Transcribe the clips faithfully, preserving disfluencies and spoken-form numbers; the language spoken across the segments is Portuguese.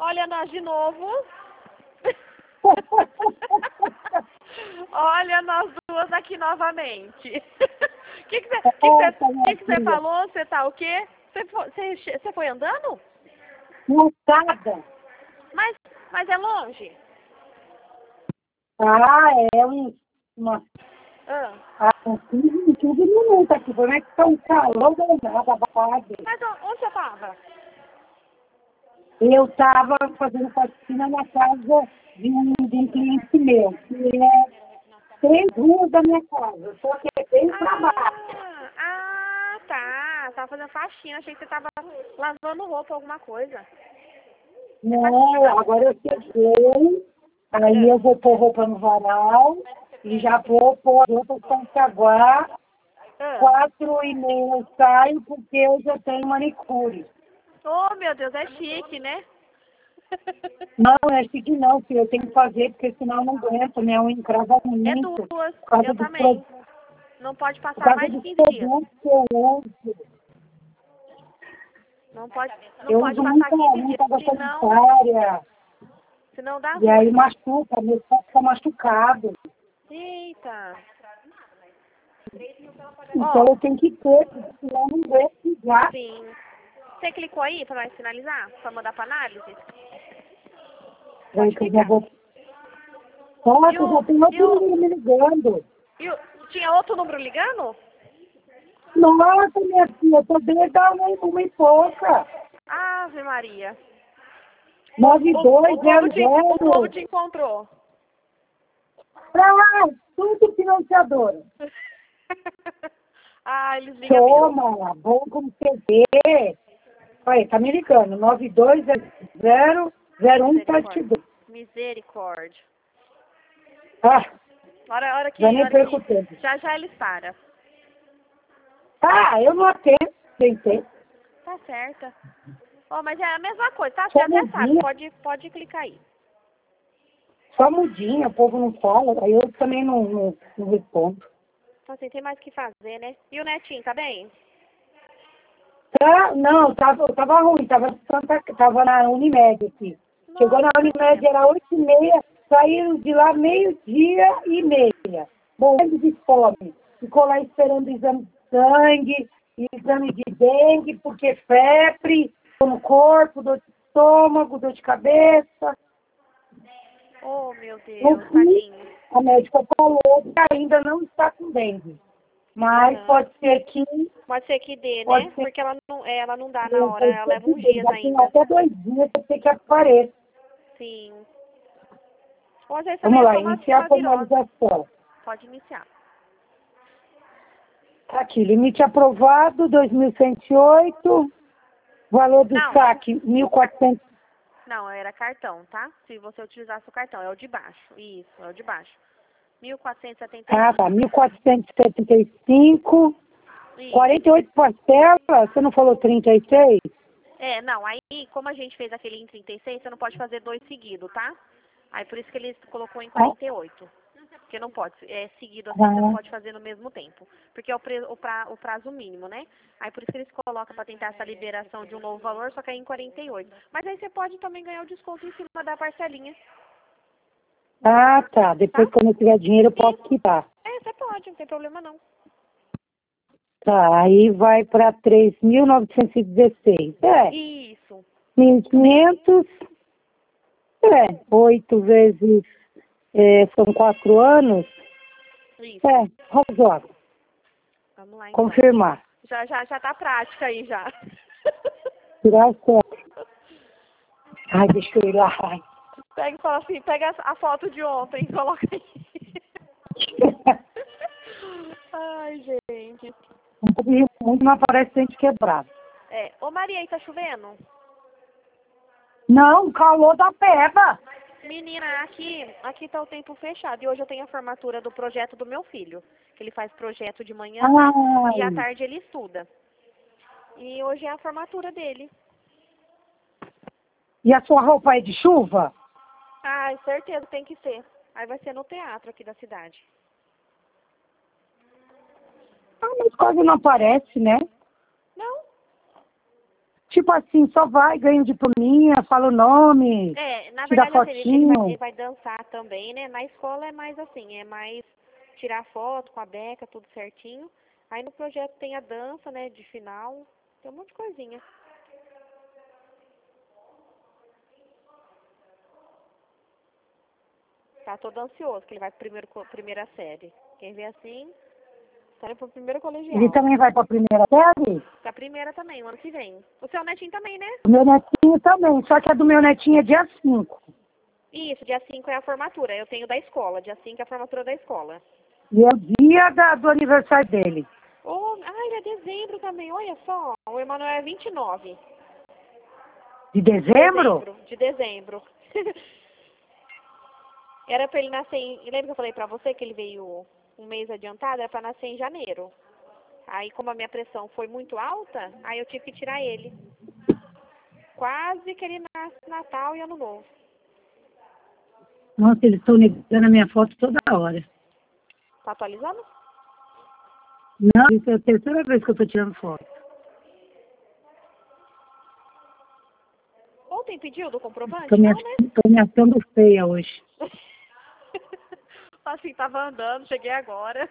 Olha nós de novo. Olha nós duas aqui novamente. O que que você que que que que que falou? Você tá o quê? Você foi, você, você foi andando? Montada. Mas, mas é longe? Ah, é um, uma, Ah. ah, uns quinze, quinze minutos aqui. Como é que tá um calor danado, abafado? Mas onde você tava? Eu estava fazendo faxina na casa de um, de um cliente meu, que é três ruas da minha casa, só que é bem pra baixo. Ah, ah, tá. Tava fazendo faxina. Achei que você tava lavando roupa, alguma coisa. Não, agora eu cheguei, aí eu vou pôr roupa no varal e já vou pôr as roupas para enxaguar. Ah. Quatro e meia eu saio porque eu já tenho manicure. Oh, meu Deus, é chique, né? Não, é chique não, filho, eu tenho que fazer porque senão eu não aguento, minha unha encrava É muito. duas. Por causa Eu dos, também. pro- Não pode por passar causa mais de dos quinze dias. produtos que eu uso. Não pode, não Eu pode uso passar muita, quinze dias, muita senão, sanitária. senão dá E aí ruim. machuca, meu pé fica machucado. Eita. Então Ó, eu tenho que ter, porque senão não vou precisar. sim. Você clicou aí pra nós finalizar? Pra mandar pra análise? Aí Pode que eu já clicar. vou. Nossa, E já o, tem e outro o, número me ligando. e o, tinha outro número ligando? Nossa, minha filha, eu tô desde a uma, uma e pouca. Ave Maria. nove O, dois o, povo zero te, o povo zero. te encontrou. Ah, tudo financiadora. Ah, eles ligam mesmo. Toma, bom como você vê. Olha, tá me ligando. nove dois zero zero um sete Misericórdia. dois. Misericórdia. Ah, Hora, hora que, já nem hora perco que, tempo. já já eles param. Ah, eu não atendo. Tentei. Tá certa. Ó, mas é a mesma coisa, tá? Você Só até sabe, mudinha. pode, pode clicar aí. Só mudinha, o povo não fala. Aí eu também não, não, não respondo. Então assim, tem mais o que fazer, né? E o netinho, tá bem? Tá, não, tava, tava ruim. Tava, Santa, tava na Unimed aqui. Chegou na Nossa, Unimed, tadinha. era oito e meia. Saíram de lá meio-dia e meia. Morrendo de fome. Ficou lá esperando o exame de sangue, exame de dengue, porque febre, dor no corpo, dor de estômago, dor de cabeça. Oh, meu No Deus, fim, tadinho. a médica falou que ainda não está com dengue. Mas Aham. pode ser que, Pode ser que dê, né? pode ser Porque ela não, é, ela não dá que, na hora, pode ela ser leva que uns dê. dias Já tem ainda. até dois dias que você que apareça. Sim. Ou às vezes também Vamos é lá, só uma, iniciar uma a virose. formalização. Pode iniciar. Tá aqui, limite aprovado, dois mil cento e oito. Valor do Não, saque, mil e quatrocentos. não, era cartão, tá? Se você utilizasse o cartão, é o de baixo. Isso, é o de baixo. mil quatrocentos e setenta e Ah, tá, cinco. mil quatrocentos e setenta e cinco. Isso. quarenta e oito parcelas, você não falou trinta e seis? É, não, aí como a gente fez aquele em trinta e seis, você não pode fazer dois seguidos, tá? Aí por isso que ele colocou em Ah, quarenta e oito. Porque não pode, é seguido assim, você não ah, pode fazer no mesmo tempo. Porque é o, pre, o, pra, o prazo mínimo, né? Aí por isso que eles colocam para tentar essa liberação de um novo valor, só que aí em quarenta e oito. Mas aí você pode também ganhar o desconto em cima da parcelinha, ah, tá. tá? Depois, quando eu tiver dinheiro, eu posso quitar. É, você pode, não tem problema não. Tá, aí vai para três mil novecentos e dezesseis. É, Isso. mil e quinhentos. É, oito vezes, é, são quatro anos. Isso. É, razoável. Vamos lá então. Confirmar. Já, já, já tá prática aí já. Tirar certo. Ai, deixa eu ir lá. Ai. Pega e fala assim, pega a a foto de ontem e coloca aí. Ai, gente. Um pouquinho muito, mas parece dente quebrado. É, ô Maria, aí tá chovendo? Não, calor da peba. Menina, aqui, aqui tá o tempo fechado. E hoje eu tenho a formatura do projeto do meu filho. Que ele faz projeto de manhã e à Ai, tarde ele estuda. E hoje é a formatura dele. e a sua roupa é de chuva? Ai, certeza, tem que ser. Aí vai ser no teatro aqui da cidade. Ah, mas quase não aparece, né? Não? tipo assim, só vai, ganha um diplominha, fala o nome, É, na tira verdade, assim, ele, ele, vai, fotinho. ele vai dançar também, né? Na escola é mais assim, é mais tirar foto com a beca, tudo certinho. Aí no projeto tem a dança, né, de final, tem um monte de coisinha. Tá todo ansioso, que ele vai pro primeiro, co- primeira série. Quem vê assim, tá indo pro primeiro Ele colegial. também vai pra primeira série? Pra primeira também, o ano que vem. O seu netinho também, né? O meu netinho também, só que a do meu netinho é dia cinco. Isso, dia cinco é a formatura. Eu tenho da escola. Dia cinco é a formatura da escola. E é o dia da, do aniversário dele. Oh, ah, ele é dezembro também, olha só. O Emanuel é vinte e nove De de dezembro? dezembro. De dezembro. Era pra ele nascer em... Lembra que eu falei pra você que ele veio um mês adiantado? Era pra nascer em janeiro. Aí, como a minha pressão foi muito alta, aí eu tive que tirar ele. Quase que ele nasce Natal e Ano Novo. Nossa, eles estão negando a minha foto toda hora. Tá atualizando? Não, isso é a terceira vez que eu tô tirando foto. Ontem pediu do Tô comprovante? me, Não, ach- né? tô me achando feia hoje. Assim, tava andando, cheguei agora.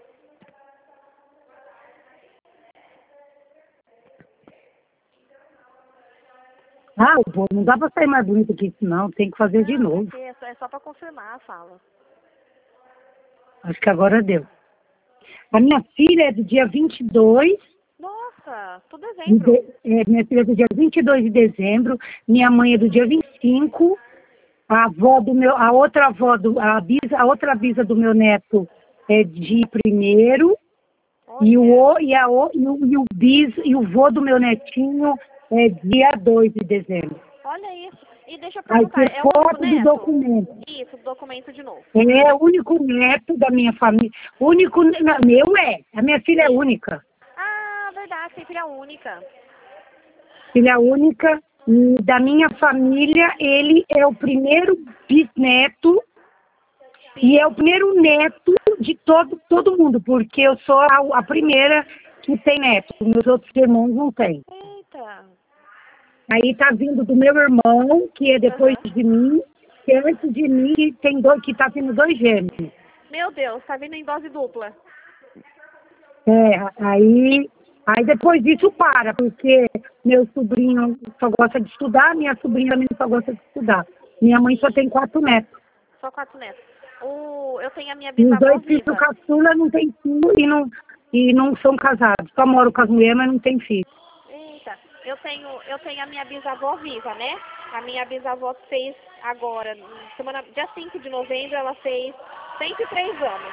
Ah, pô, não dá pra sair mais bonito que isso, não. Tem que fazer de Não, novo. aqui é só, é só pra confirmar a fala. Acho que agora deu. A minha filha é do dia vinte e dois. Nossa, tô De, dezembro. de- é, minha filha é do dia vinte e dois de dezembro. Minha mãe é do dia vinte e cinco. A avó do meu, a outra avó do, a, bisa, a outra bisa do meu neto é de primeiro. E o, Olha, o- e, a, o- e, o, e o bis, e o vô do meu netinho é dia dois de dezembro. olha isso. E deixa eu Aí perguntar, tem é o único foto do neto? documento. Isso, documento de novo. É o único neto da minha família. Único, não, meu é. A minha filha é Sim. única. Ah, verdade, tem filha única. Filha única. E da minha família, ele é o primeiro bisneto e Sim. é o primeiro neto de todo, todo mundo, porque eu sou a, a primeira que tem neto. Os meus outros irmãos não têm. Eita. Aí tá vindo do meu irmão, que é depois Aham. de mim, que é antes de mim, tem dois, que tá vindo dois gêmeos. Meu Deus, tá vindo em dose dupla. É, aí, aí depois disso para, porque meu sobrinho só gosta de estudar, minha sobrinha também só gosta de estudar. Minha mãe só Sim, tem quatro netos. só quatro netos. O, eu tenho a minha E os bisavó dois filhos viva. caçula não tem filho e não, e não são casados. Só moram com as mulheres, mas não tem filho. Eita, eu tenho, eu tenho a minha bisavó viva, né? A minha bisavó fez agora, semana, dia cinco de novembro, ela fez cento e três anos.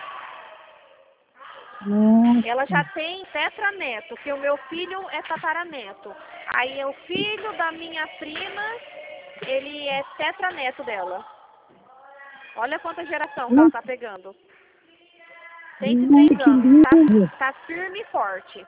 Ela já Nossa. tem tetraneto, que o meu filho é tataraneto. Aí o filho da minha prima, ele é tetraneto dela. Olha quanta geração que ela tá pegando. cento e três Ai, que anos, tá, lindo. tá firme e forte.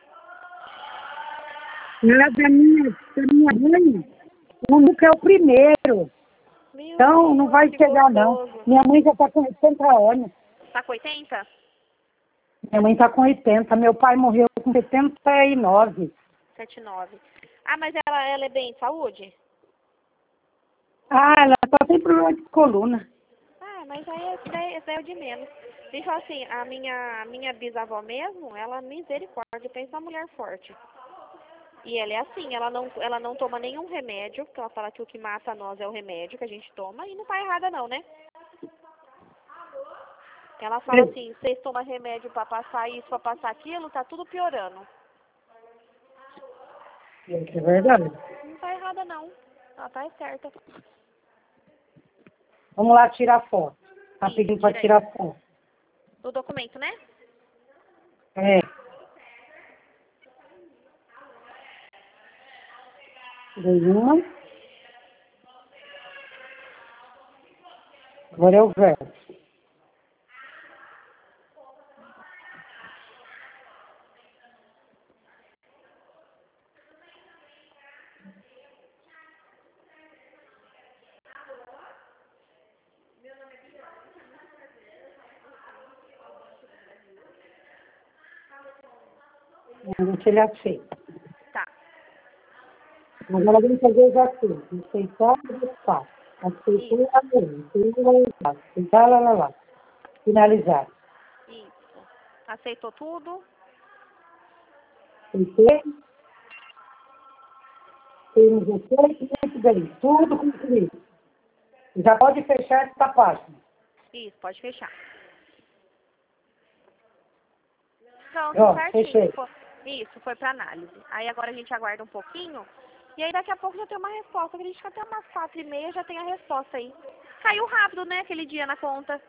Ela da minha, da minha mãe, o Luca é o primeiro. Meu Então, não Deus, vai que chegar, não. gostoso. Minha mãe já está com oitenta anos. Tá com oitenta? Minha mãe está com oitenta. Meu pai morreu com setenta e nove. setenta e nove. Ah, mas ela, ela é bem de saúde? Ah, ela só tem problema de coluna. Ah, mas aí é, isso daí- isso daí é o de menos. Deixa eu falar assim, a minha, a minha bisavó mesmo, ela, misericórdia, pensa uma mulher forte. E ela é assim, ela não, ela não toma nenhum remédio, porque ela fala que o que mata nós é o remédio que a gente toma, e não tá errada não, né? Ela fala assim, vocês tomam remédio pra passar isso, pra passar aquilo, tá tudo piorando. Isso é verdade. Não tá errada não, ela tá certa. Vamos lá tirar foto. Tá Isso, pedindo para tira aí. tirar foto. Do documento, né? É. Tirei uma. Agora é o verso. Deixa ele aceita. Tá. Agora vamos fazer os assuntos. Aceitar e aceitar. Aceitar, aceitar, aceitar, lá, lá, lá. Finalizar. Isso. Aceitou tudo? Aceitei. Temos aceito e isso daí. Tudo concluído. Já pode fechar essa página. Isso, pode fechar. Pronto, Pronto, certinho. fechei. Foi- Isso, foi para análise. Aí agora a gente aguarda um pouquinho. E aí daqui a pouco já tem uma resposta. Acredito que até umas quatro e meia já tem a resposta aí. Caiu rápido, né, aquele dia na conta.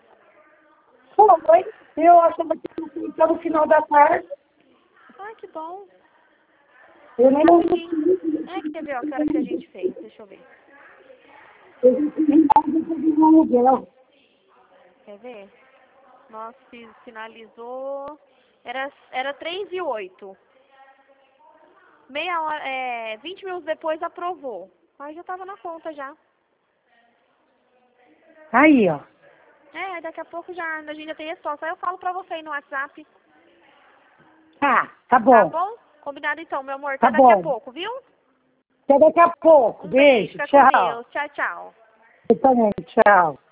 Foi. Eu achava que ia no final da tarde. Ai, que bom. Eu nem Rapidinho. É, quer ver, ó, que hora que a gente fez? Deixa eu ver. não. Quer ver? Nós fi- finalizou. Era, era três e oito. Meia hora, é, vinte minutos depois aprovou. Aí já tava na conta já. Aí, ó. É, aí daqui a pouco já a gente já tem resposta. Aí eu falo pra você aí no WhatsApp. Tá, tá Tá bom. bom? Combinado então, meu amor. Até Tá daqui a bom. pouco, viu? Até daqui a pouco. Um beijo. Beijo. Fica com Tchau. Deus. Tchau, tchau. Eu também. Tchau.